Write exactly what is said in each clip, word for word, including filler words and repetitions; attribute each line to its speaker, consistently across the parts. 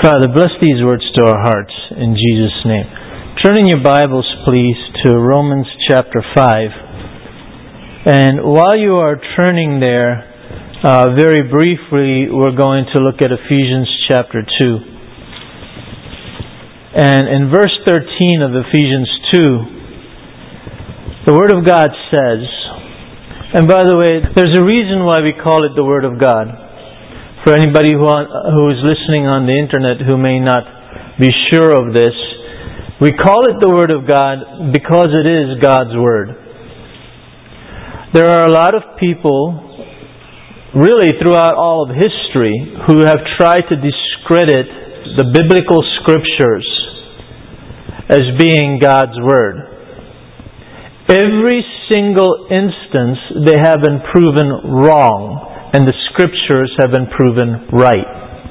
Speaker 1: Father, bless these words to our hearts in Jesus' name. Turn in your Bibles, please, to Romans chapter five. And while you are turning there, uh, very briefly, we're going to look at Ephesians chapter two. And in verse thirteen of Ephesians two, the Word of God says, and by the way, there's a reason why we call it the Word of God. For anybody who, who is listening on the internet who may not be sure of this, we call it the Word of God because it is God's Word. There are a lot of people, really throughout all of history, who have tried to discredit the biblical scriptures as being God's Word. Every single instance they have been proven wrong, and the scriptures have been proven right.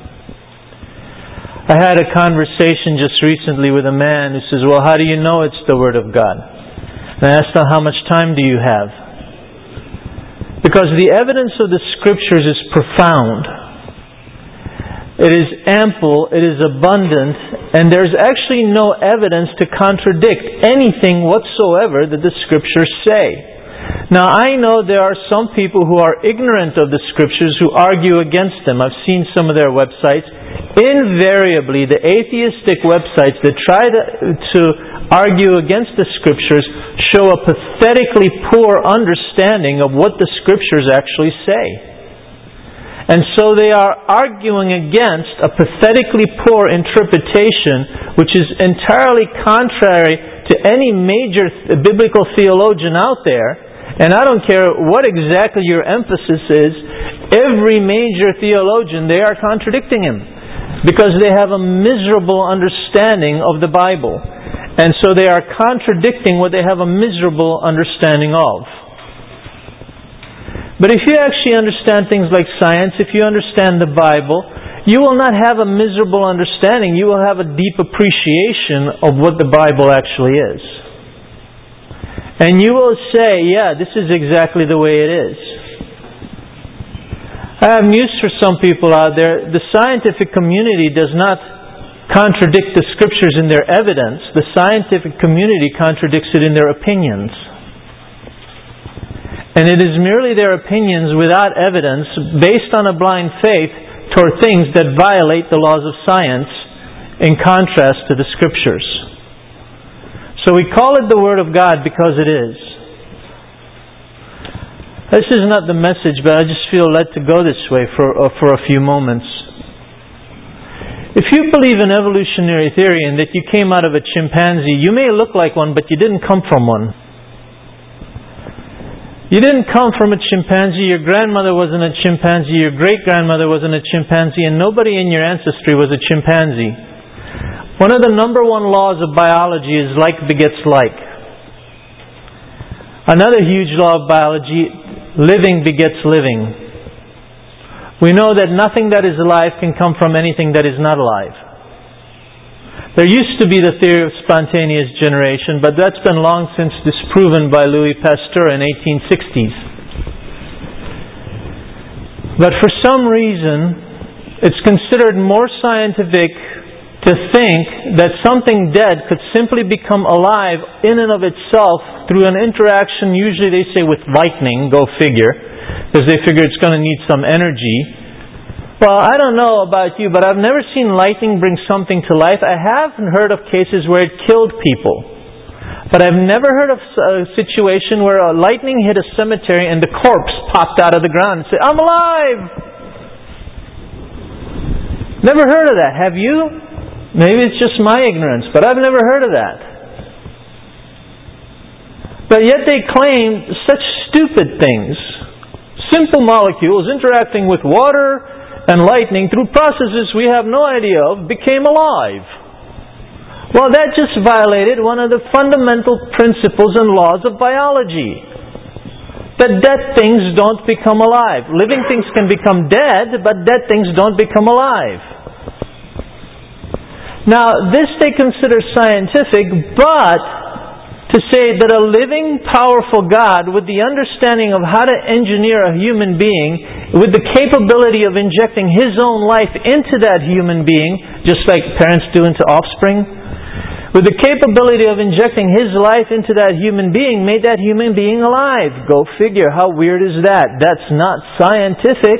Speaker 1: I had a conversation just recently with a man who says, well, how do you know it's the Word of God? And I asked him, how much time do you have? Because the evidence of the scriptures is profound. It is ample, it is abundant, and there's actually no evidence to contradict anything whatsoever that the scriptures say. Now, I know there are some people who are ignorant of the scriptures who argue against them. I've seen some of their websites. Invariably, the atheistic websites that try to, to argue against the scriptures show a pathetically poor understanding of what the scriptures actually say. And so they are arguing against a pathetically poor interpretation which is entirely contrary to any major biblical theologian out there. And I don't care what exactly your emphasis is, every major theologian, they are contradicting him. Because they have a miserable understanding of the Bible. And so they are contradicting what they have a miserable understanding of. But if you actually understand things like science, if you understand the Bible, you will not have a miserable understanding. You will have a deep appreciation of what the Bible actually is. And you will say, yeah, this is exactly the way it is. I have news for some people out there. The scientific community does not contradict the scriptures in their evidence. The scientific community contradicts it in their opinions. And it is merely their opinions without evidence, based on a blind faith toward things that violate the laws of science, in contrast to the scriptures. So we call it the Word of God because it is. This is not the message, but I just feel led to go this way for, uh, for a few moments. If you believe in evolutionary theory and that you came out of a chimpanzee, you may look like one, but you didn't come from one. You didn't come from a chimpanzee, your grandmother wasn't a chimpanzee, your great-grandmother wasn't a chimpanzee, and nobody in your ancestry was a chimpanzee. One of the number one laws of biology is like begets like. Another huge law of biology, living begets living. We know that nothing that is alive can come from anything that is not alive. There used to be the theory of spontaneous generation, but that's been long since disproven by Louis Pasteur in eighteen sixties. But for some reason, it's considered more scientific to think that something dead could simply become alive in and of itself through an interaction, usually they say with lightning, go figure, because they figure it's going to need some energy. Well, I don't know about you, but I've never seen lightning bring something to life. I have heard of cases where it killed people. But I've never heard of a situation where a lightning hit a cemetery and the corpse popped out of the ground and said, I'm alive! Never heard of that. Have you? Maybe it's just my ignorance, but I've never heard of that. But yet they claim such stupid things. Simple molecules interacting with water and lightning through processes we have no idea of became alive. Well, that just violated one of the fundamental principles and laws of biology. That dead things don't become alive. Living things can become dead, but dead things don't become alive. Now, this they consider scientific, but to say that a living, powerful God with the understanding of how to engineer a human being, with the capability of injecting His own life into that human being, just like parents do into offspring, with the capability of injecting His life into that human being, made that human being alive. Go figure, how weird is that? That's not scientific.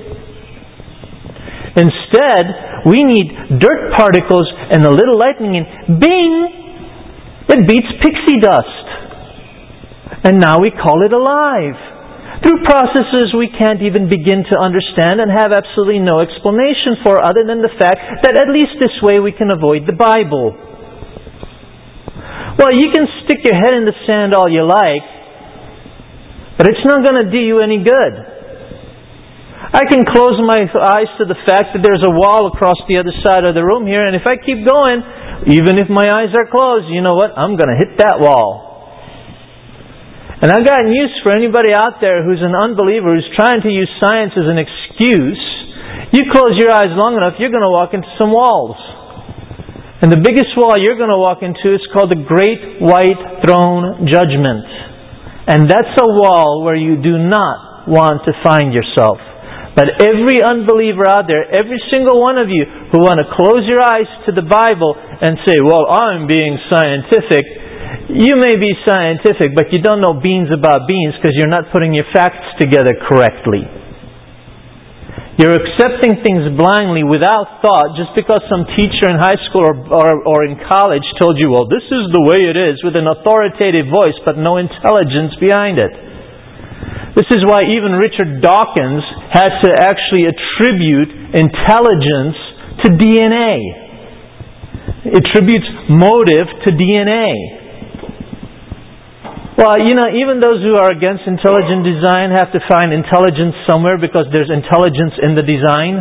Speaker 1: Instead, we need dirt particles and a little lightning and bing! It beats pixie dust. And now we call it alive. Through processes we can't even begin to understand and have absolutely no explanation for, other than the fact that at least this way we can avoid the Bible. Well, you can stick your head in the sand all you like, but it's not going to do you any good. I can close my eyes to the fact that there's a wall across the other side of the room here, and if I keep going, even if my eyes are closed, you know what? I'm going to hit that wall. And I've got news for anybody out there who's an unbeliever, who's trying to use science as an excuse. You close your eyes long enough, you're going to walk into some walls. And the biggest wall you're going to walk into is called the Great White Throne Judgment. And that's a wall where you do not want to find yourself. But every unbeliever out there, every single one of you who want to close your eyes to the Bible and say, well, I'm being scientific. You may be scientific, but you don't know beans about beans because you're not putting your facts together correctly. You're accepting things blindly without thought just because some teacher in high school or, or, or in college told you, well, this is the way it is, with an authoritative voice but no intelligence behind it. This is why even Richard Dawkins had to actually attribute intelligence to D N A. It attributes motive to D N A. Well, you know, even those who are against intelligent design have to find intelligence somewhere because there's intelligence in the design.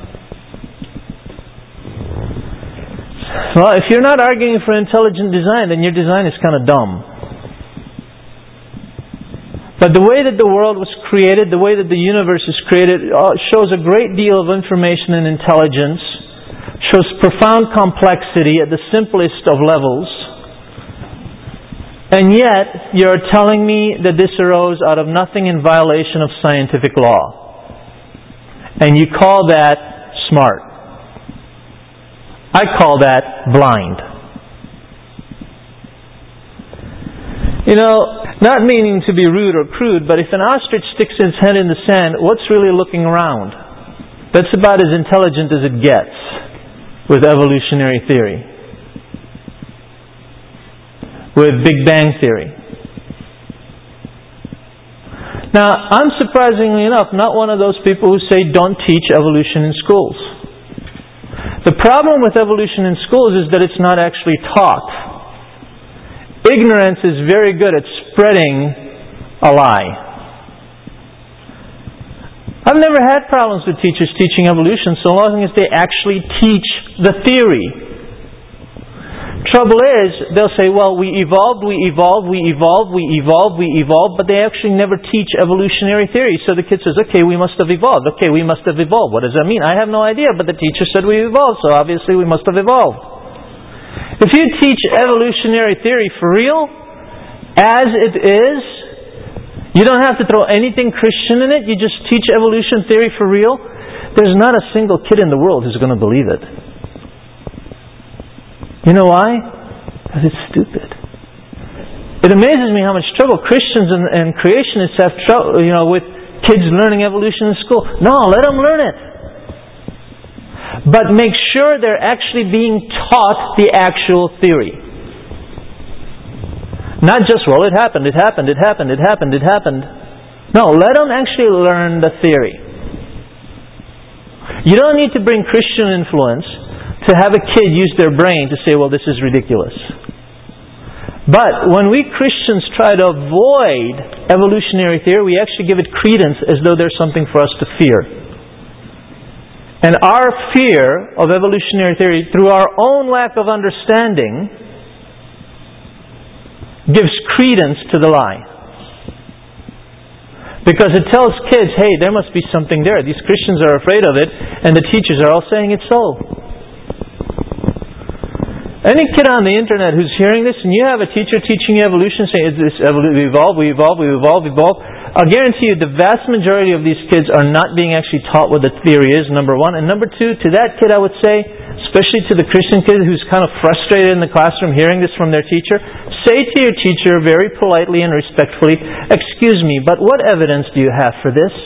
Speaker 1: Well, if you're not arguing for intelligent design, then your design is kind of dumb. But the way that the world was created, the way that the universe is created, shows a great deal of information and intelligence, shows profound complexity at the simplest of levels. And yet, you're telling me that this arose out of nothing in violation of scientific law. And you call that smart. I call that blind. You know, not meaning to be rude or crude, but if an ostrich sticks its head in the sand, what's really looking around? That's about as intelligent as it gets with evolutionary theory. With Big Bang Theory. Now, I'm surprisingly enough not one of those people who say don't teach evolution in schools. The problem with evolution in schools is that it's not actually taught. Ignorance is very good at spreading a lie. I've never had problems with teachers teaching evolution so long as they actually teach the theory. Trouble is, they'll say, well, we evolved, we evolved, we evolved, we evolved, we evolved, but they actually never teach evolutionary theory. So the kid says, okay, we must have evolved. Okay, we must have evolved. What does that mean? I have no idea, but the teacher said we evolved, so obviously we must have evolved. If you teach evolutionary theory for real, as it is, you don't have to throw anything Christian in it, you just teach evolution theory for real, there's not a single kid in the world who's going to believe it. You know why? Because it's stupid. It amazes me how much trouble Christians and, and creationists have trouble, you know, with kids learning evolution in school. No, let them learn it. But make sure they're actually being taught the actual theory. Not just, well, it happened, it happened, it happened, it happened, it happened. No, let them actually learn the theory. You don't need to bring Christian influence to have a kid use their brain to say, well, this is ridiculous. But when we Christians try to avoid evolutionary theory, we actually give it credence as though there's something for us to fear. And our fear of evolutionary theory, through our own lack of understanding, gives credence to the lie. Because it tells kids, hey, there must be something there. These Christians are afraid of it, and the teachers are all saying it's so. Any kid on the internet who's hearing this, and you have a teacher teaching you evolution, saying this we evolve, we evolve, we evolve, we evolve, I'll guarantee you the vast majority of these kids are not being actually taught what the theory is, number one. And number two, to that kid I would say, as especially to the Christian kid who's kind of frustrated in the classroom hearing this from their teacher, say to your teacher very politely and respectfully, "Excuse me, but what evidence do you have for this?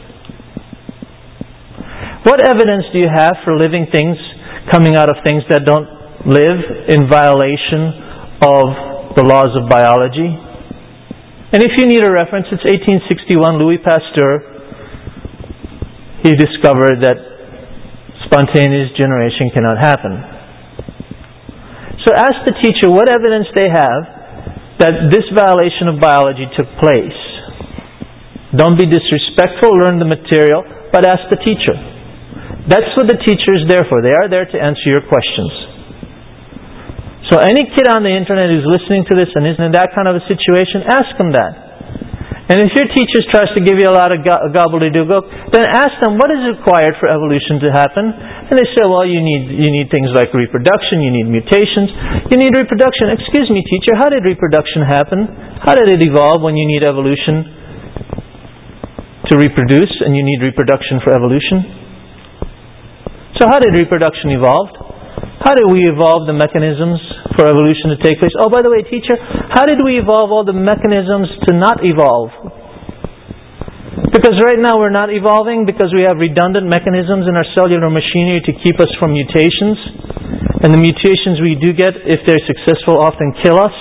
Speaker 1: What evidence do you have for living things coming out of things that don't live in violation of the laws of biology?" And if you need a reference, it's eighteen sixty-one, Louis Pasteur. He discovered that spontaneous generation cannot happen. So ask the teacher what evidence they have that this violation of biology took place. Don't be disrespectful, learn the material, but ask the teacher. That's what the teacher is there for. They are there to answer your questions. So any kid on the internet who's listening to this and is in that kind of a situation, ask them that. And if your teacher tries to give you a lot of go- gobbledygook, then ask them what is required for evolution to happen. And they say, well, you need you need things like reproduction, you need mutations, you need reproduction. Excuse me, teacher, how did reproduction happen? How did it evolve when you need evolution to reproduce and you need reproduction for evolution? So how did reproduction evolve? How did we evolve the mechanisms for evolution to take place? Oh, by the way, teacher, how did we evolve all the mechanisms to not evolve? Because right now we're not evolving because we have redundant mechanisms in our cellular machinery to keep us from mutations. And the mutations we do get, if they're successful, often kill us.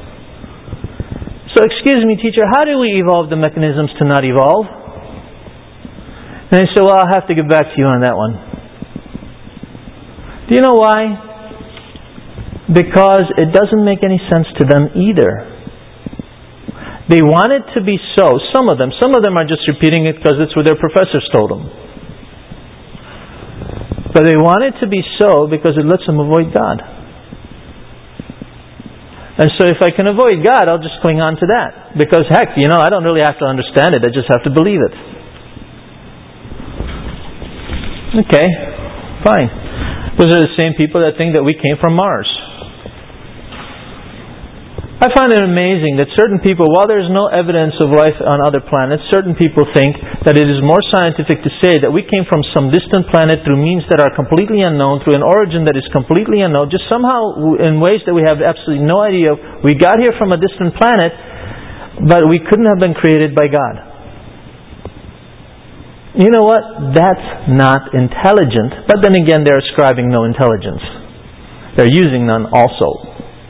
Speaker 1: So excuse me, teacher, how do we evolve the mechanisms to not evolve? And they say, well, I'll have to get back to you on that one. Do you know why? Because it doesn't make any sense to them either. They want it to be so. Some of them. Some of them are just repeating it because it's what their professors told them. But they want it to be so because it lets them avoid God. And so if I can avoid God, I'll just cling on to that. Because heck, you know, I don't really have to understand it. I just have to believe it. Okay, fine. Those are the same people that think that we came from Mars. I find it amazing that certain people, while there's no evidence of life on other planets, certain people think that it is more scientific to say that we came from some distant planet through means that are completely unknown, through an origin that is completely unknown, just somehow in ways that we have absolutely no idea. We got here from a distant planet, but we couldn't have been created by God. You know what? That's not intelligent. But then again, they're ascribing no intelligence. They're using none also.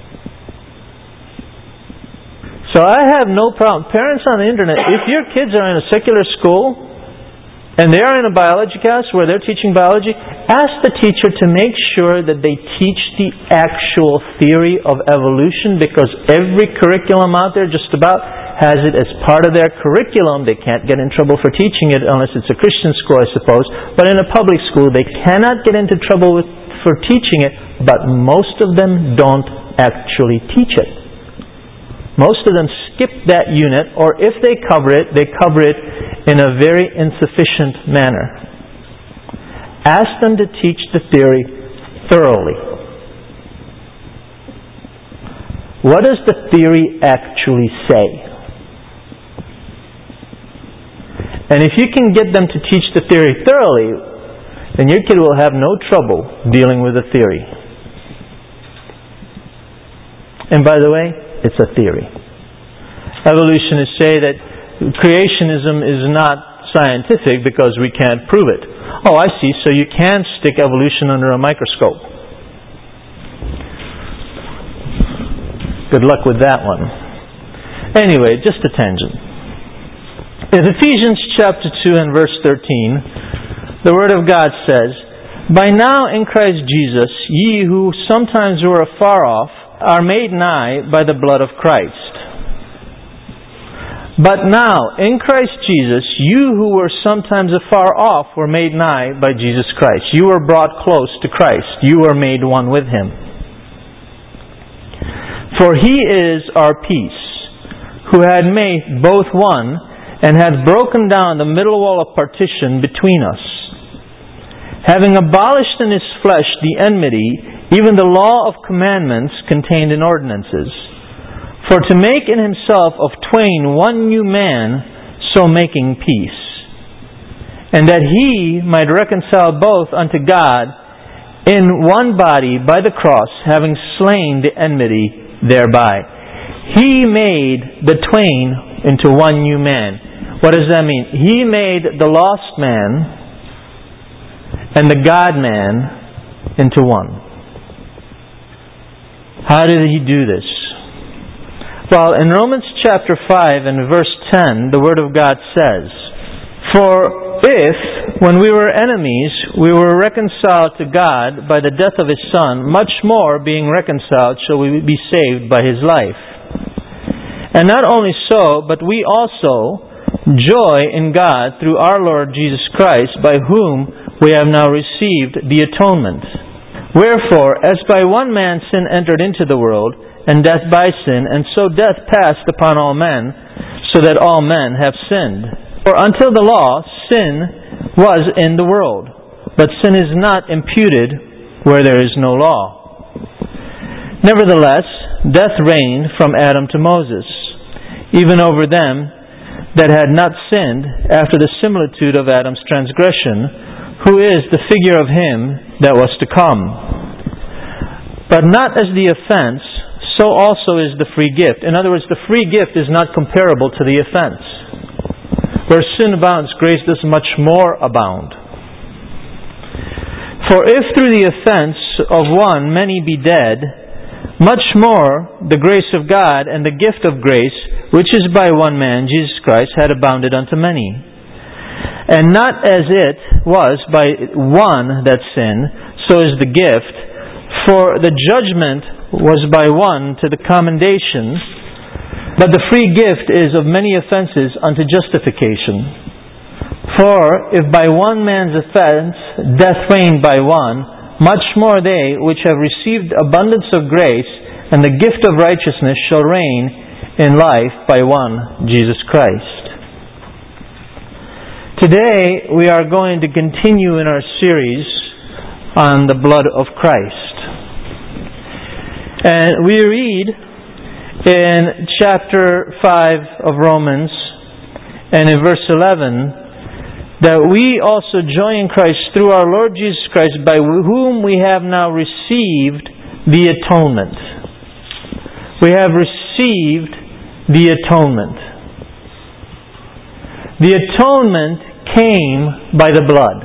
Speaker 1: So I have no problem. Parents on the internet, if your kids are in a secular school and they are in a biology class where they're teaching biology, ask the teacher to make sure that they teach the actual theory of evolution, because every curriculum out there just about has it as part of their curriculum. They can't get in trouble for teaching it unless it's a Christian school, I suppose. But in a public school, they cannot get into trouble with, for teaching it, but most of them don't actually teach it. Most of them skip that unit, or if they cover it, they cover it in a very insufficient manner. Ask them to teach the theory thoroughly. What does the theory actually say? And if you can get them to teach the theory thoroughly, then your kid will have no trouble dealing with the theory. And by the way, it's a theory. Evolutionists say that creationism is not scientific because we can't prove it. Oh, I see. So you can stick evolution under a microscope. Good luck with that one. Anyway, just a tangent. In Ephesians chapter two and verse thirteen, the Word of God says, "By now in Christ Jesus, ye who sometimes were afar off, are made nigh by the blood of Christ. But now, in Christ Jesus, you who were sometimes afar off were made nigh by Jesus Christ." You were brought close to Christ. You were made one with Him. "For He is our peace, who had made both one, and had broken down the middle wall of partition between us, having abolished in His flesh the enmity, even the law of commandments contained in ordinances, for to make in Himself of twain one new man, so making peace, and that He might reconcile both unto God in one body by the cross, having slain the enmity thereby. He made the twain into one new man. What does that mean? He made the lost man and the God-man into one. How did He do this? Well, in Romans chapter five and verse ten, the Word of God says, "For if, when we were enemies, we were reconciled to God by the death of His Son, much more, being reconciled, shall we be saved by His life. And not only so, but we also joy in God through our Lord Jesus Christ, by whom we have now received the atonement. Wherefore, as by one man sin entered into the world, and death by sin, and so death passed upon all men, so that all men have sinned. For until the law, sin was in the world, but sin is not imputed where there is no law. Nevertheless, death reigned from Adam to Moses, even over them that had not sinned, after the similitude of Adam's transgression, who is the figure of him that was to come. But not as the offense, so also is the free gift." In other words, the free gift is not comparable to the offense. Where sin abounds, grace does much more abound. "For if through the offense of one many be dead, much more the grace of God and the gift of grace, which is by one man, Jesus Christ, had abounded unto many. And not as it was by one that sinned, so is the gift. For the judgment was by one to the commendation, but the free gift is of many offenses unto justification. For if by one man's offense death reigned by one, much more they which have received abundance of grace and the gift of righteousness shall reign in life by one, Jesus Christ." Today we are going to continue in our series on the blood of Christ. And we read in chapter five of Romans and in verse eleven that we also join in Christ through our Lord Jesus Christ, by whom we have now received the atonement. We have received the atonement. The atonement came by the blood.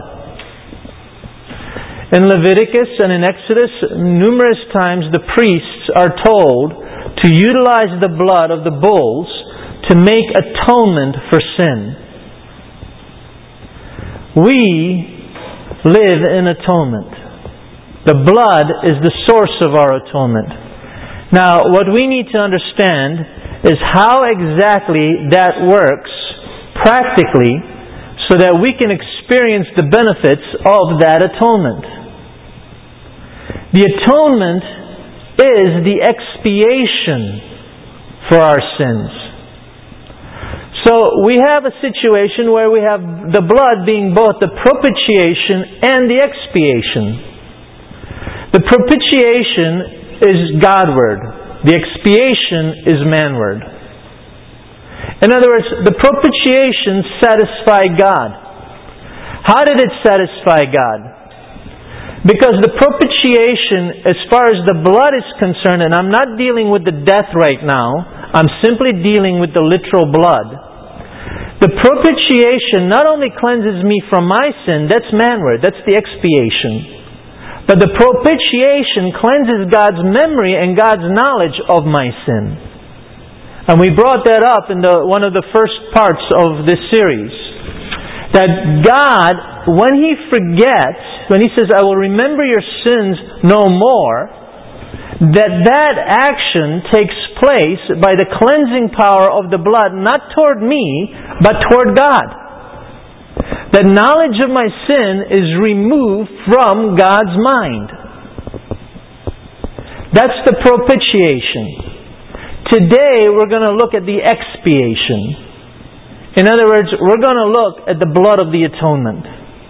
Speaker 1: In Leviticus and in Exodus, numerous times the priests are told to utilize the blood of the bulls to make atonement for sin. We live in atonement. The blood is the source of our atonement. Now, what we need to understand is how exactly that works practically, so that we can experience the benefits of that atonement. The atonement is the expiation for our sins. So we have a situation where we have the blood being both the propitiation and the expiation. The propitiation is Godward. The expiation is manward. In other words, the propitiation satisfied God. How did it satisfy God? Because the propitiation, as far as the blood is concerned, and I'm not dealing with the death right now, I'm simply dealing with the literal blood. The propitiation not only cleanses me from my sin, that's manward, that's the expiation. But the propitiation cleanses God's memory and God's knowledge of my sin. And we brought that up in the, one of the first parts of this series. That God, when He forgets, when He says, "I will remember your sins no more," that that action takes place by the cleansing power of the blood, not toward me, but toward God. The knowledge of my sin is removed from God's mind. That's the propitiation. Today we're going to look at the expiation. In other words, we're going to look at the blood of the atonement.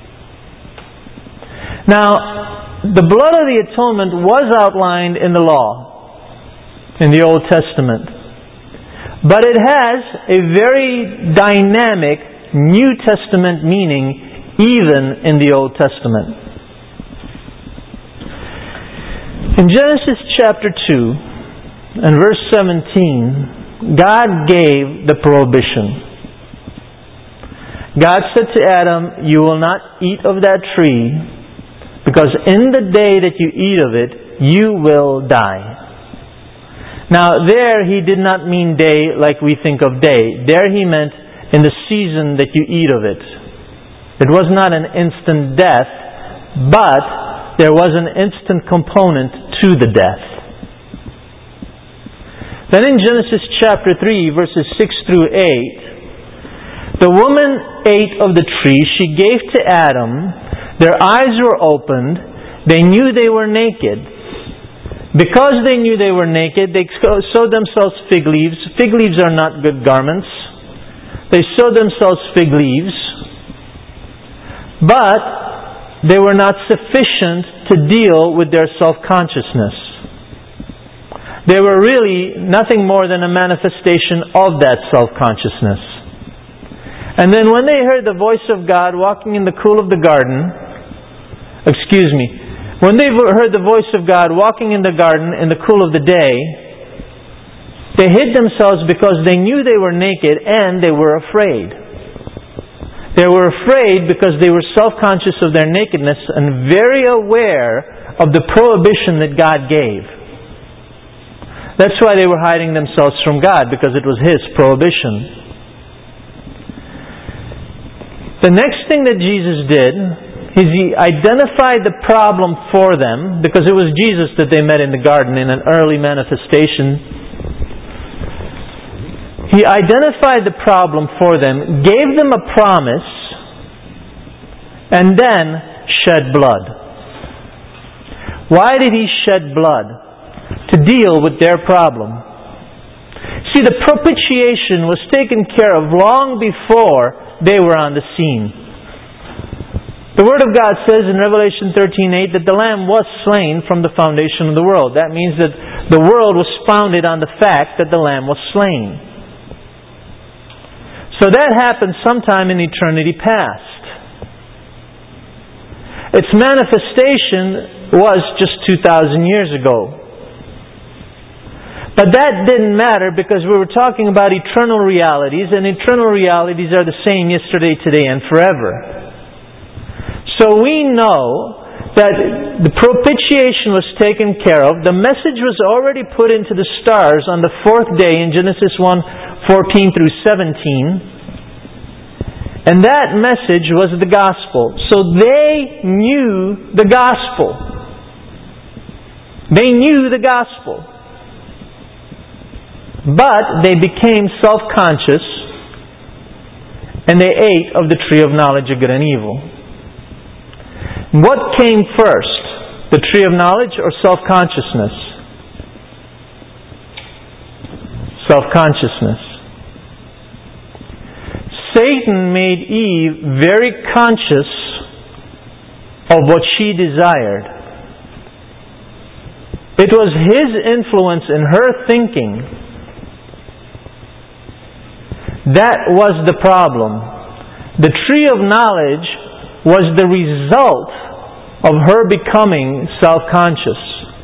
Speaker 1: Now, the blood of the atonement was outlined in the law, in the Old Testament. But it has a very dynamic New Testament meaning even in the Old Testament. In Genesis chapter two and verse seventeen, God gave the prohibition. God said to Adam, "You will not eat of that tree, because in the day that you eat of it, you will die." Now there He did not mean day like we think of day. There He meant in the season that you eat of it. It was not an instant death, but there was an instant component to the death. Then in Genesis chapter three, verses six through eight, the woman ate of the tree she gave to Adam. Their eyes were opened. They knew they were naked. Because they knew they were naked, they sewed themselves fig leaves. Fig leaves are not good garments. They sewed themselves fig leaves. But they were not sufficient to deal with their self-consciousness. They were really nothing more than a manifestation of that self-consciousness. And then when they heard the voice of God walking in the cool of the garden, excuse me, when they heard the voice of God walking in the garden in the cool of the day, they hid themselves because they knew they were naked and they were afraid. They were afraid because they were self-conscious of their nakedness and very aware of the prohibition that God gave. That's why they were hiding themselves from God, because it was His prohibition. The next thing that Jesus did is He identified the problem for them, because it was Jesus that they met in the garden in an early manifestation. He identified the problem for them, gave them a promise, and then shed blood. Why did He shed blood? To deal with their problem. See, the propitiation was taken care of long before they were on the scene. The Word of God says in Revelation thirteen eight that the Lamb was slain from the foundation of the world. That means that the world was founded on the fact that the Lamb was slain. So that happened sometime in eternity past. Its manifestation was just two thousand years ago. But that didn't matter, because we were talking about eternal realities, and eternal realities are the same yesterday, today, and forever. So we know that the propitiation was taken care of. The message was already put into the stars on the fourth day in Genesis one fourteen through seventeen. And that message was the gospel. So they knew the gospel. They knew the gospel. But they became self-conscious and they ate of the tree of knowledge of good and evil. What came first? The tree of knowledge or self-consciousness? Self-consciousness. Satan made Eve very conscious of what she desired. It was his influence in her thinking. That was the problem. The tree of knowledge was the result of her becoming self-conscious.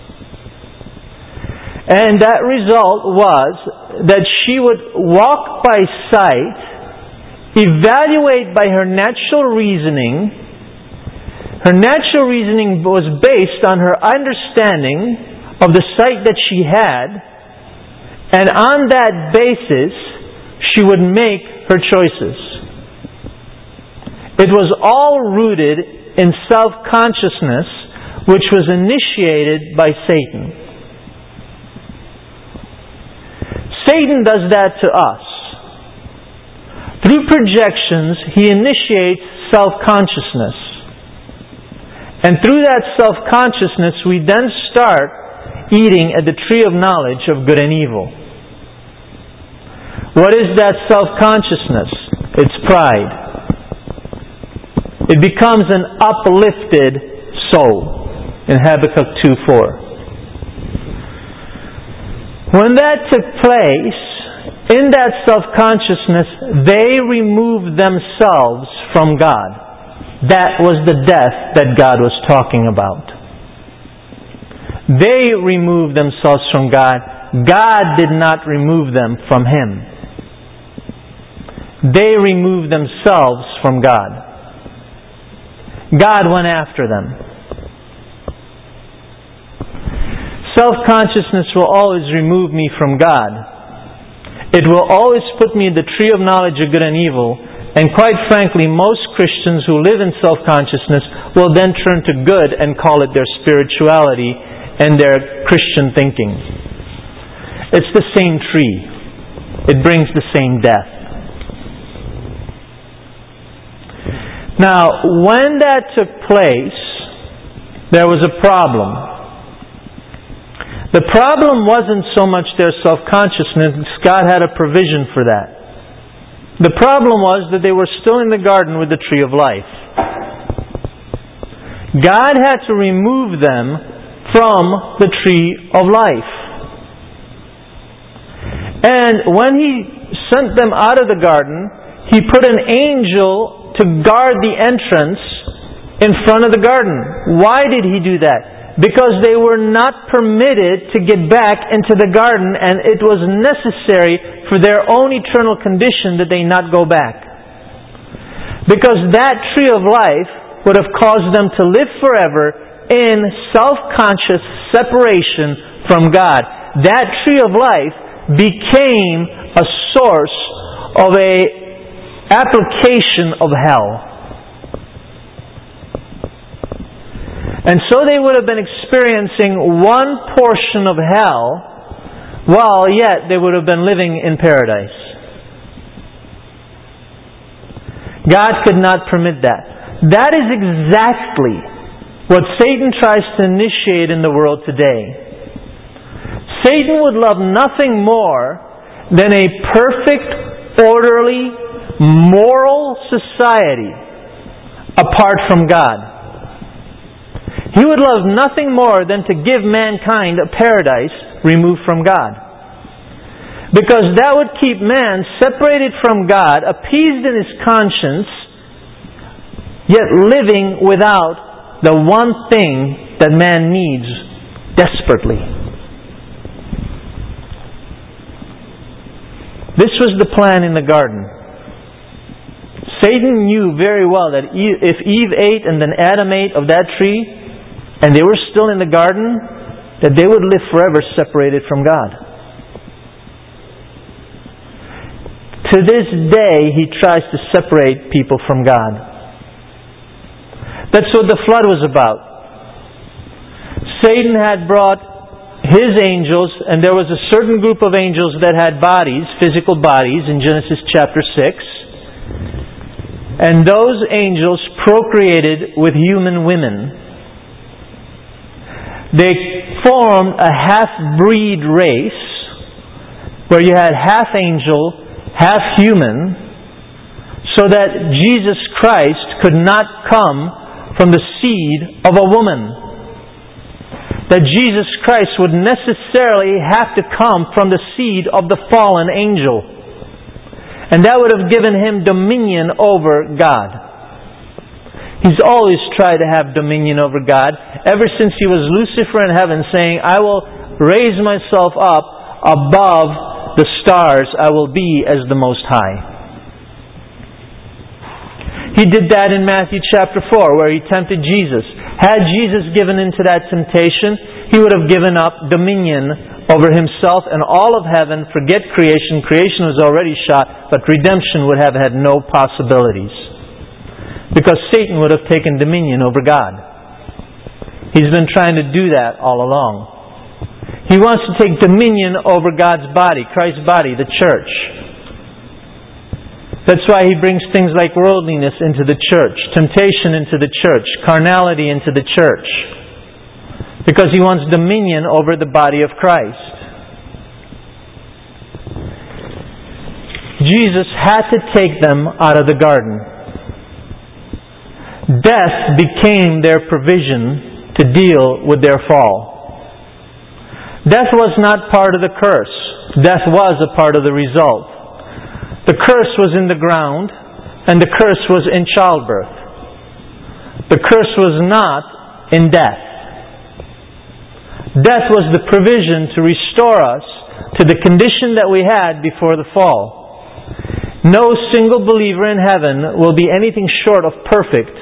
Speaker 1: And that result was that she would walk by sight, evaluate by her natural reasoning. Her natural reasoning was based on her understanding of the sight that she had, and on that basis she would make her choices. It was all rooted in self-consciousness, which was initiated by Satan. Satan does that to us. Through projections, he initiates self-consciousness. And through that self-consciousness, we then start eating at the tree of knowledge of good and evil. What is that self-consciousness? It's pride. It becomes an uplifted soul in Habakkuk two four. When that took place, in that self-consciousness, they removed themselves from God. That was the death that God was talking about. They removed themselves from God. God did not remove them from Him. They removed themselves from God. God went after them. Self-consciousness will always remove me from God. It will always put me in the tree of knowledge of good and evil. And quite frankly, most Christians who live in self-consciousness will then turn to good and call it their spirituality and their Christian thinking. It's the same tree. It brings the same death. Now, when that took place, there was a problem. The problem wasn't so much their self-consciousness. God had a provision for that. The problem was that they were still in the garden with the tree of life. God had to remove them from the tree of life. And when He sent them out of the garden, He put an angel to guard the entrance in front of the garden. Why did He do that? Because they were not permitted to get back into the garden, and it was necessary for their own eternal condition that they not go back. Because that tree of life would have caused them to live forever in self-conscious separation from God. That tree of life became a source of a application of hell. And so they would have been experiencing one portion of hell, while yet they would have been living in paradise. God could not permit that. That is exactly what Satan tries to initiate in the world today. Satan would love nothing more than a perfect, orderly, moral society apart from God. He would love nothing more than to give mankind a paradise removed from God. Because that would keep man separated from God, appeased in his conscience, yet living without the one thing that man needs desperately. This was the plan in the garden. Satan knew very well that if Eve ate and then Adam ate of that tree, and they were still in the garden, that they would live forever separated from God. To this day, he tries to separate people from God. That's what the flood was about. Satan had brought his angels, and there was a certain group of angels that had bodies, physical bodies, in Genesis chapter six. And those angels procreated with human women. They formed a half-breed race where you had half angel, half human, so that Jesus Christ could not come from the seed of a woman. That Jesus Christ would necessarily have to come from the seed of the fallen angel. And that would have given Him dominion over God. He's always tried to have dominion over God, ever since he was Lucifer in heaven, saying, I will raise myself up above the stars. I will be as the Most High. He did that in Matthew chapter four, where He tempted Jesus. Had Jesus given into that temptation, He would have given up dominion over Himself and all of heaven. Forget creation. Creation was already shot, but redemption would have had no possibilities. Because Satan would have taken dominion over God. He's been trying to do that all along. He wants to take dominion over God's body, Christ's body, the church. That's why he brings things like worldliness into the church, temptation into the church, carnality into the church. Because he wants dominion over the body of Christ. Jesus had to take them out of the garden. Death became their provision to deal with their fall. Death was not part of the curse. Death was a part of the result. The curse was in the ground, and the curse was in childbirth. The curse was not in death. Death was the provision to restore us to the condition that we had before the fall. No single believer in heaven will be anything short of perfect.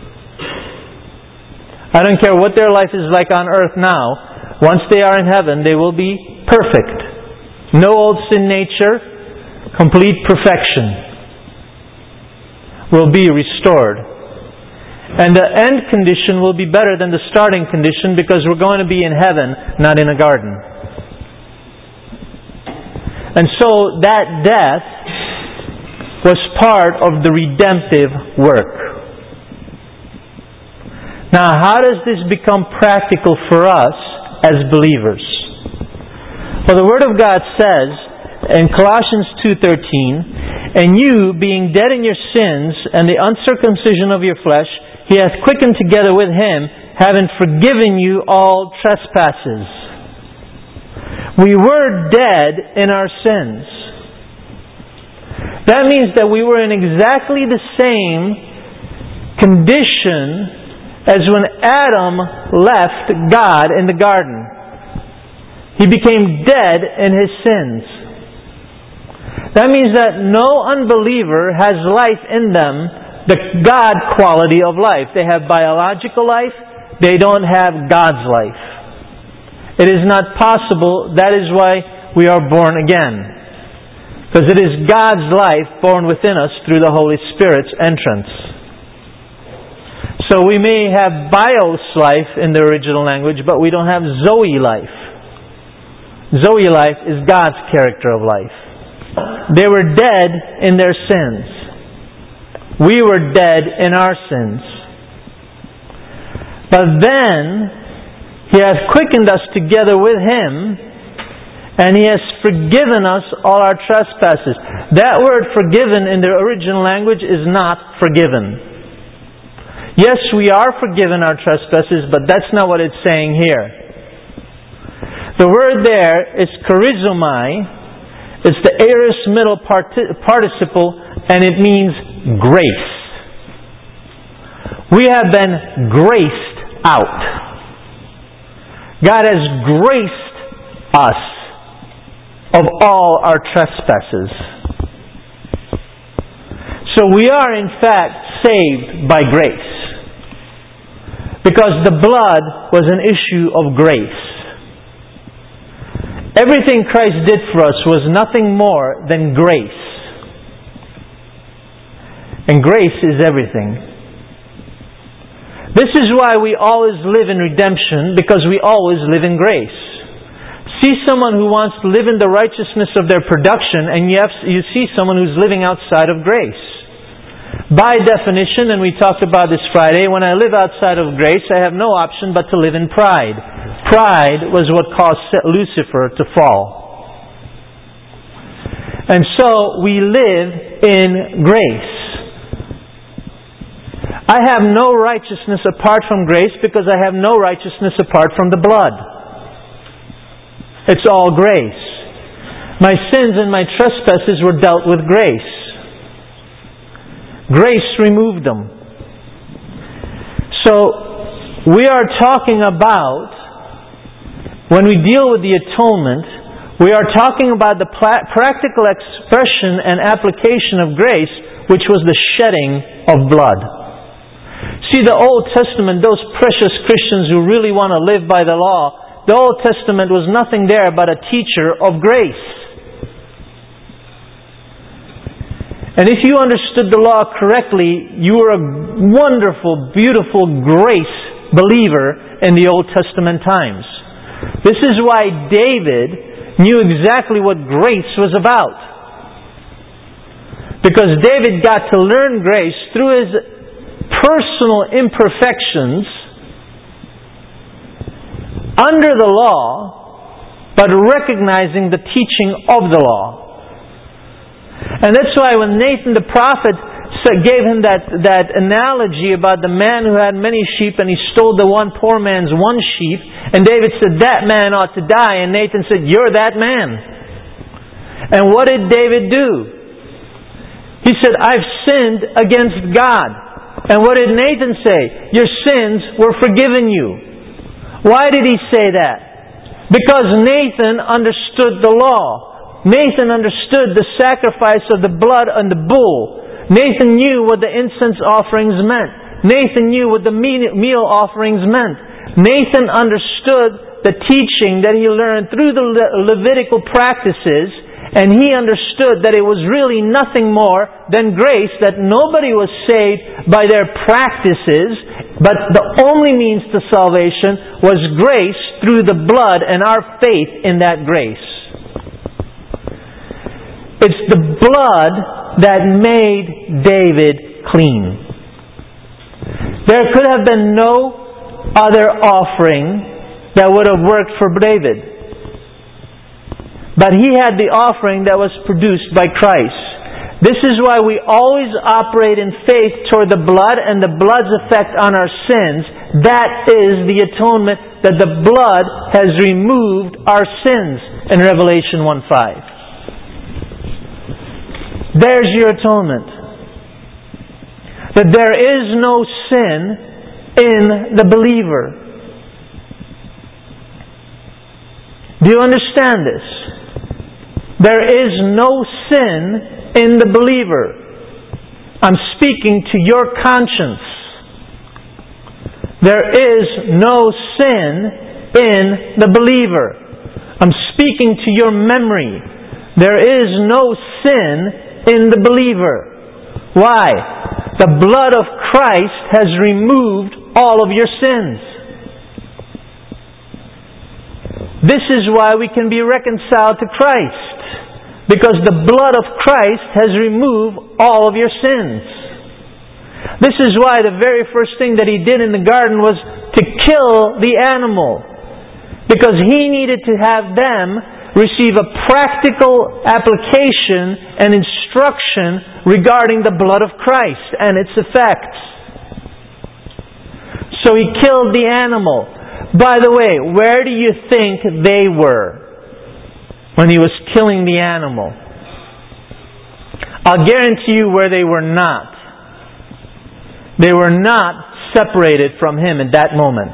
Speaker 1: I don't care what their life is like on earth now. Once they are in heaven, they will be perfect. No old sin nature, complete perfection will be restored. And the end condition will be better than the starting condition because we're going to be in heaven, not in a garden. And so that death was part of the redemptive work. Now, how does this become practical for us as believers? Well, the Word of God says in Colossians two thirteen, "And you, being dead in your sins and the uncircumcision of your flesh, He hath quickened together with Him, having forgiven you all trespasses." We were dead in our sins. That means that we were in exactly the same condition as when Adam left God in the garden. He became dead in his sins. That means that no unbeliever has life in them, the God quality of life. They have biological life. They don't have God's life. It is not possible. That is why we are born again. Because it is God's life born within us through the Holy Spirit's entrance. So we may have bios life in the original language, but we don't have Zoe life. Zoe life is God's character of life. They were dead in their sins. We were dead in our sins. But then He hath quickened us together with Him, and He has forgiven us all our trespasses. That word forgiven in the original language is not forgiven. Yes, we are forgiven our trespasses, but that's not what it's saying here. The word there is charizomai. It's the aorist middle parti- participle, and it means grace. We have been graced out. God has graced us of all our trespasses. So we are in fact saved by grace. Because the blood was an issue of grace. Everything Christ did for us was nothing more than grace. And grace is everything. This is why we always live in redemption, because we always live in grace. See someone who wants to live in the righteousness of their production, and you, have, you see someone who's living outside of grace. By definition, and we talked about this Friday, when I live outside of grace, I have no option but to live in pride. Pride was what caused Lucifer to fall. And so we live in grace. I have no righteousness apart from grace because I have no righteousness apart from the blood. It's all grace. My sins and my trespasses were dealt with grace. Grace removed them. So, we are talking about, when we deal with the atonement, we are talking about the pla- practical expression and application of grace, which was the shedding of blood. See, the Old Testament, those precious Christians who really want to live by the law, the Old Testament was nothing there but a teacher of grace. And if you understood the law correctly, you were a wonderful, beautiful grace believer in the Old Testament times. This is why David knew exactly what grace was about. Because David got to learn grace through his personal imperfections under the law, but recognizing the teaching of the law. And that's why when Nathan the prophet gave him that, that analogy about the man who had many sheep and he stole the one poor man's one sheep, and David said, that man ought to die. And Nathan said, you're that man. And what did David do? He said, I've sinned against God. And what did Nathan say? Your sins were forgiven you. Why did he say that? Because Nathan understood the law. Nathan understood the sacrifice of the blood and the bull. Nathan knew what the incense offerings meant. Nathan knew what the meal offerings meant. Nathan understood the teaching that he learned through the Levitical practices, and he understood that it was really nothing more than grace, that nobody was saved by their practices, but the only means to salvation was grace through the blood and our faith in that grace. It's the blood that made David clean. There could have been no other offering that would have worked for David. But he had the offering that was produced by Christ. This is why we always operate in faith toward the blood and the blood's effect on our sins. That is the atonement, that the blood has removed our sins in Revelation one five. There's your atonement. That there is no sin in the believer. Do you understand this? There is no sin in the believer. I'm speaking to your conscience. There is no sin in the believer. I'm speaking to your memory. There is no sin in the believer. Why? The blood of Christ has removed all of your sins. This is why we can be reconciled to Christ. Because the blood of Christ has removed all of your sins. This is why the very first thing that He did in the garden was to kill the animal. Because He needed to have them receive a practical application and instruction regarding the blood of Christ and its effects. So He killed the animal. By the way, where do you think they were when He was killing the animal? I'll guarantee you where they were not. They were not separated from Him in that moment.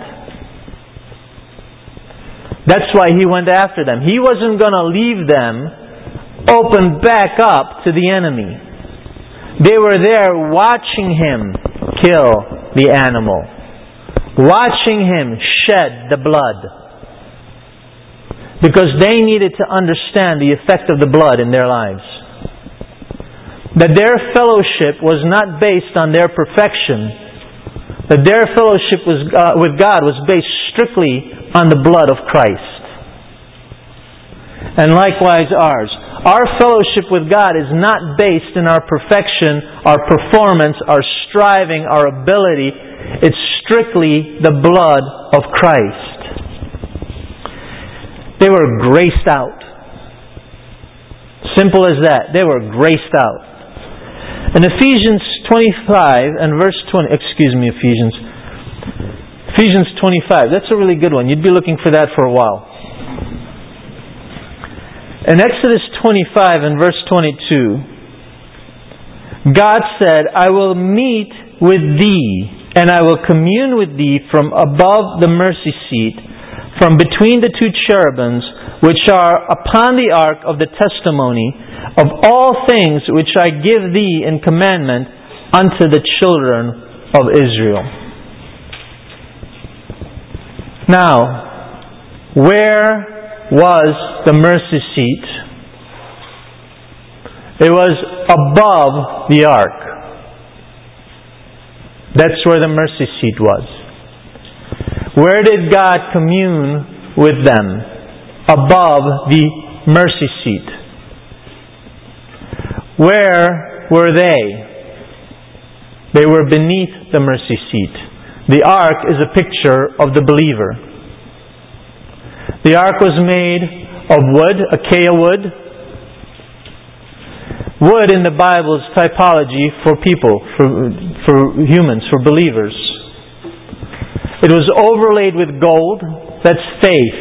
Speaker 1: That's why He went after them. He wasn't going to leave them open back up to the enemy. They were there watching Him kill the animal. Watching Him shed the blood. Because they needed to understand the effect of the blood in their lives. That their fellowship was not based on their perfection. That their fellowship was, uh, with God was based strictly on the blood of Christ. And likewise ours. Our fellowship with God is not based in our perfection, our performance, our striving, our ability. It's strictly the blood of Christ. They were graced out. Simple as that. They were graced out. In Ephesians twenty-five and verse twenty, excuse me, Ephesians. Ephesians twenty-five. That's a really good one. You'd be looking for that for a while. In Exodus twenty-five and verse twenty-two, God said, I will meet with thee, and I will commune with thee from above the mercy seat, from between the two cherubims, which are upon the ark of the testimony, of all things which I give thee in commandment unto the children of Israel. Now, where was the mercy seat? It was above the ark. That's where the mercy seat was. Where did God commune with them? Above the mercy seat. Where were they? They were beneath the mercy seat. The ark is a picture of the believer. The ark was made of wood, acacia wood. Wood in the Bible is typology for people, for, for humans, for believers. It was overlaid with gold. That's faith.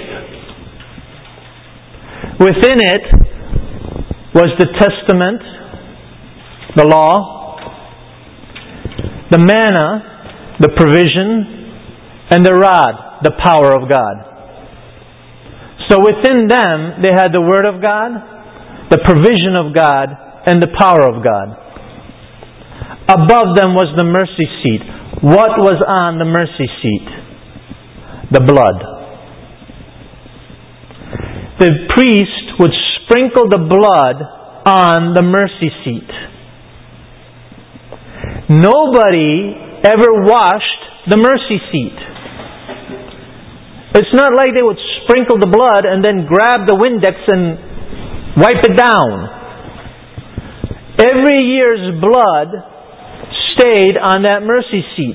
Speaker 1: Within it was the testament, the law, the manna, the provision, and the rod, the power of God. So within them, they had the Word of God, the provision of God, and the power of God. Above them was the mercy seat. What was on the mercy seat? The blood. The priest would sprinkle the blood on the mercy seat. Nobody ever washed the mercy seat. It's not like they would sprinkle the blood and then grab the Windex and wipe it down. Every year's blood stayed on that mercy seat.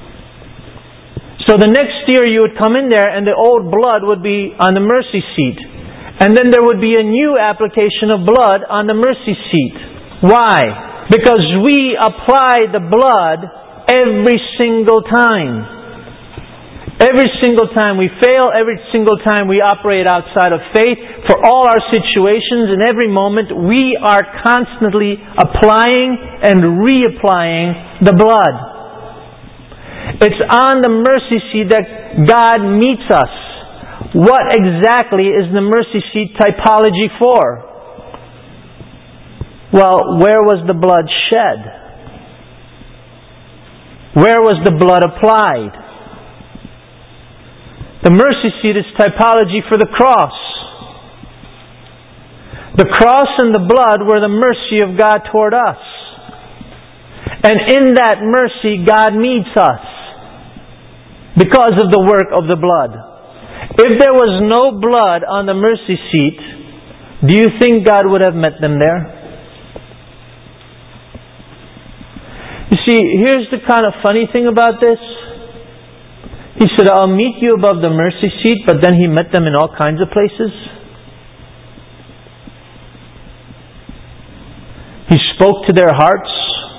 Speaker 1: So the next year you would come in there and the old blood would be on the mercy seat. And then there would be a new application of blood on the mercy seat. Why? Because we apply the blood every single time. Every single time we fail, every single time we operate outside of faith, for all our situations, in every moment, we are constantly applying and reapplying the blood. It's on the mercy seat that God meets us. What exactly is the mercy seat typology for? Well, where was the blood shed? Where was the blood applied? The mercy seat is typology for the cross. The cross and the blood were the mercy of God toward us. And in that mercy, God meets us because of the work of the blood. If there was no blood on the mercy seat, do you think God would have met them there? You see, here's the kind of funny thing about this. He said, I'll meet you above the mercy seat, but then He met them in all kinds of places. He spoke to their hearts.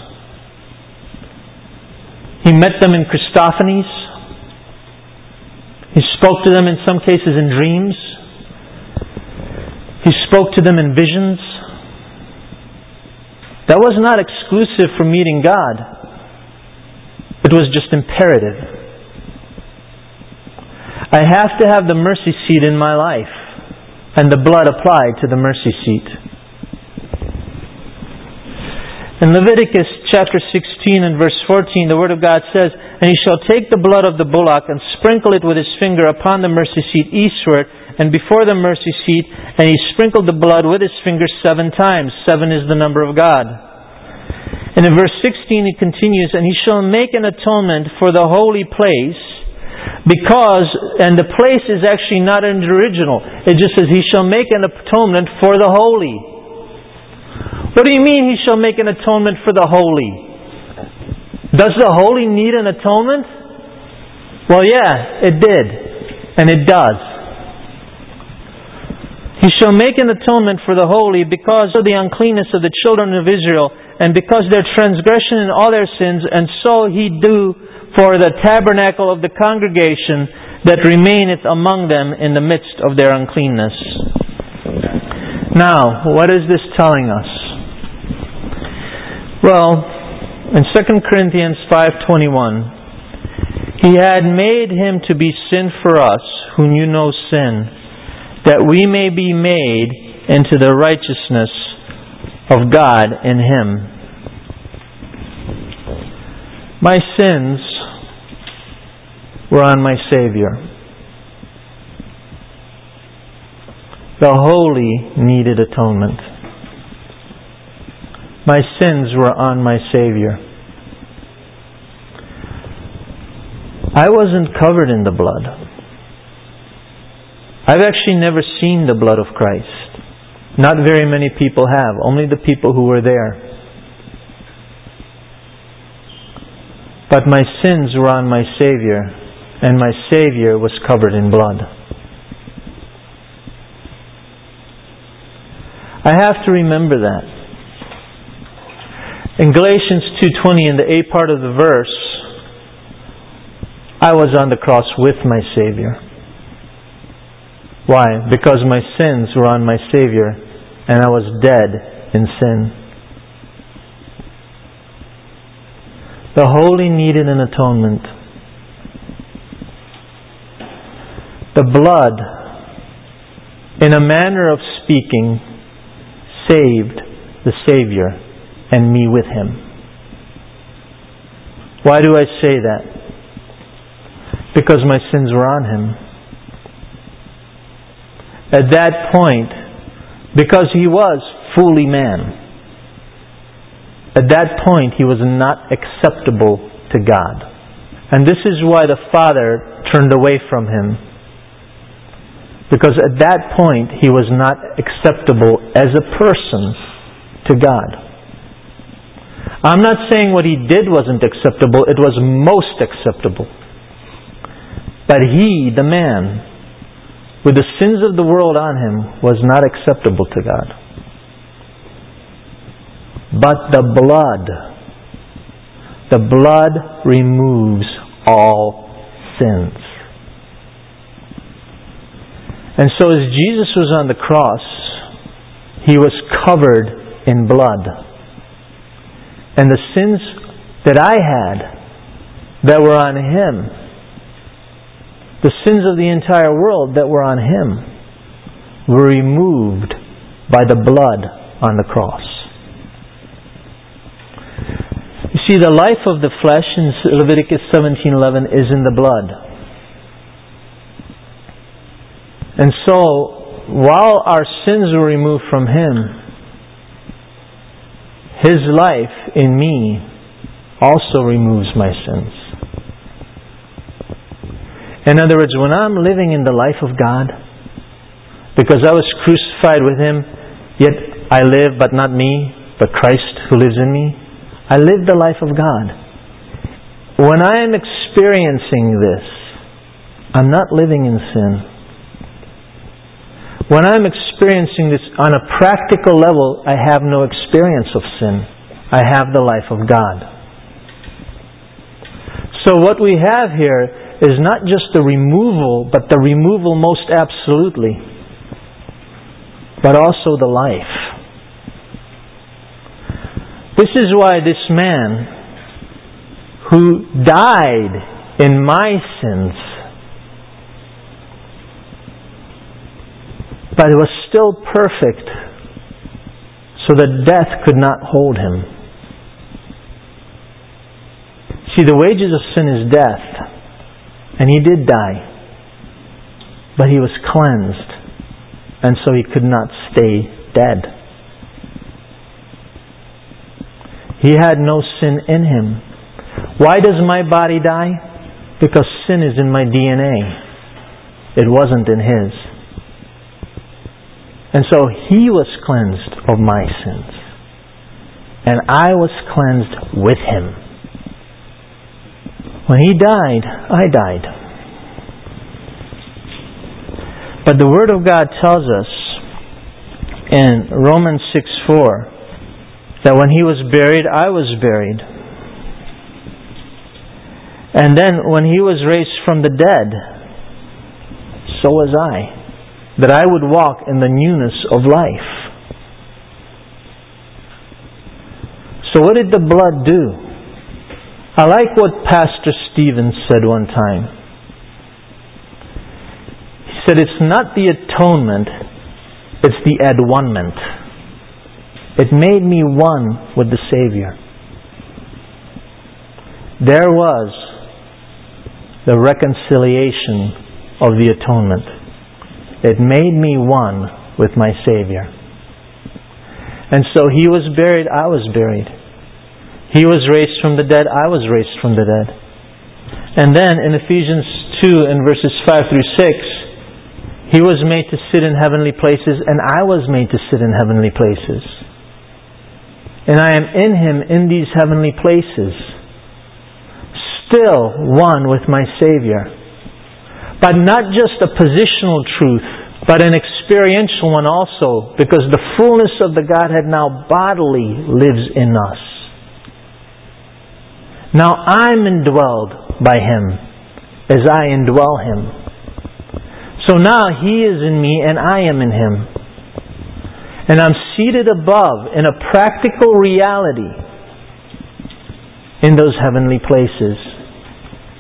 Speaker 1: He met them in Christophanies. He spoke to them in some cases in dreams. He spoke to them in visions. That was not exclusive for meeting God. It was just imperative. I have to have the mercy seat in my life and the blood applied to the mercy seat. In Leviticus chapter sixteen and verse fourteen, the Word of God says, And he shall take the blood of the bullock and sprinkle it with his finger upon the mercy seat eastward and before the mercy seat, and he sprinkled the blood with his finger seven times. Seven is the number of God. And in verse sixteen it continues, And he shall make an atonement for the holy place, because, and the place is actually not in the original. It just says, He shall make an atonement for the holy. What do you mean He shall make an atonement for the holy? Does the holy need an atonement? Well, yeah, it did. And it does. He shall make an atonement for the holy because of the uncleanness of the children of Israel, and because their transgression and all their sins, and so He do for the tabernacle of the congregation that remaineth among them in the midst of their uncleanness. Now, what is this telling us? Well, in Second Corinthians five twenty-one, He had made Him to be sin for us, who knew no sin, that we may be made into the righteousness of God in Him. My sins were on my Savior. The holy needed atonement. My sins were on my Savior. I wasn't covered in the blood. I've actually never seen the blood of Christ. Not very many people have. Only the people who were there. But my sins were on my Savior, and my Savior was covered in blood. I have to remember that. In Galatians two twenty, in the A part of the verse, I was on the cross with my Savior. Why? Because my sins were on my Savior, and I was dead in sin. The holy needed an atonement. The blood in a manner of speaking, saved the Savior and me with Him. Why do I say that? Because my sins were on Him. At that point, because He was fully man, at that point He was not acceptable to God. And this is why the Father turned away from Him. Because at that point He was not acceptable as a person to God. I'm not saying what He did wasn't acceptable. It was most acceptable. But He, the man, with the sins of the world on Him, was not acceptable to God. But the blood, the blood removes all sins. And so as Jesus was on the cross, He was covered in blood. And the sins that I had that were on Him, the sins of the entire world that were on Him, were removed by the blood on the cross. You see, the life of the flesh in Leviticus seventeen eleven is in the blood. And so, while our sins were removed from Him, His life in me also removes my sins. In other words, when I'm living in the life of God, because I was crucified with Him, yet I live, but not me, but Christ who lives in me, I live the life of God. When I am experiencing this, I'm not living in sin. When I'm experiencing this on a practical level, I have no experience of sin. I have the life of God. So what we have here is not just the removal, but the removal most absolutely, but also the life. This is why this man who died in my sins, but was still perfect, so that death could not hold Him. See, the wages of sin is death. And He did die. But He was cleansed. And so He could not stay dead. He had no sin in Him. Why does my body die? Because sin is in my D N A. It wasn't in His. And so He was cleansed of my sins. And I was cleansed with Him. When He died, I died. But the Word of God tells us in Romans six four that when He was buried, I was buried. And then when He was raised from the dead, so was I, that I would walk in the newness of life. So what did the blood do? I like what Pastor Stevens said one time. He said, it's not the atonement, it's the adone-ment. It made me one with the Savior. There was the reconciliation of the atonement. It made me one with my Savior. And so He was buried, I was buried. He was raised from the dead, I was raised from the dead. And then in Ephesians two and verses five through six, He was made to sit in heavenly places and I was made to sit in heavenly places. And I am in Him in these heavenly places, still one with my Savior. But not just a positional truth, but an experiential one also, because the fullness of the Godhead now bodily lives in us. Now I'm indwelled by Him as I indwell Him. So now He is in me and I am in Him. And I'm seated above in a practical reality in those heavenly places.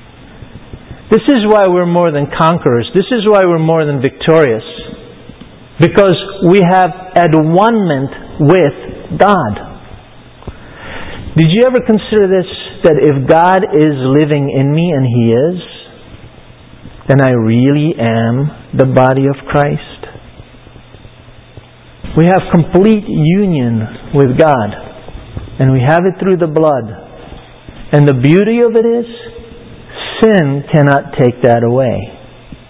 Speaker 1: This is why we're more than conquerors. This is why we're more than victorious. Because we have adonnement with God. Did you ever consider this, that if God is living in me, and He is, then I really am the body of Christ? We have complete union with God, and we have it through the blood. And the beauty of it is, sin cannot take that away.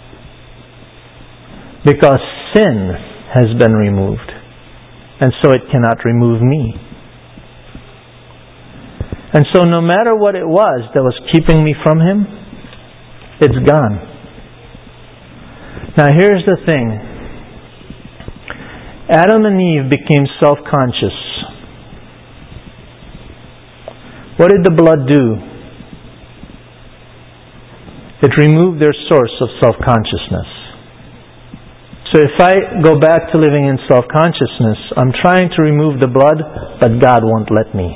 Speaker 1: Because sin has been removed, and so it cannot remove me. And so no matter what it was that was keeping me from Him, it's gone. Now here's the thing. Adam and Eve became self-conscious. What did the blood do? It removed their source of self-consciousness. So if I go back to living in self-consciousness, I'm trying to remove the blood, but God won't let me.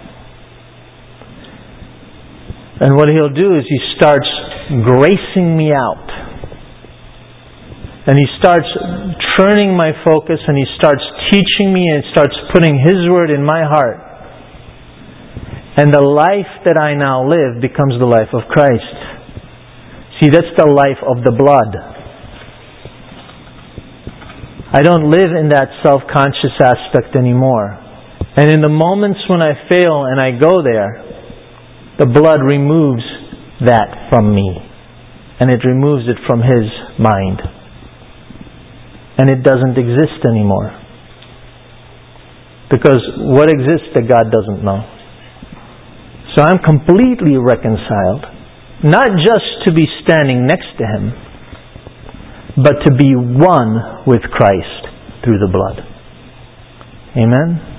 Speaker 1: And what He'll do is He starts gracing me out. And He starts turning my focus, and He starts teaching me, and starts putting His Word in my heart. And the life that I now live becomes the life of Christ. See, that's the life of the blood. I don't live in that self-conscious aspect anymore. And in the moments when I fail and I go there, the blood removes that from me. And it removes it from His mind. And it doesn't exist anymore. Because what exists that God doesn't know? So I'm completely reconciled. Not just to be standing next to Him, but to be one with Christ through the blood. Amen?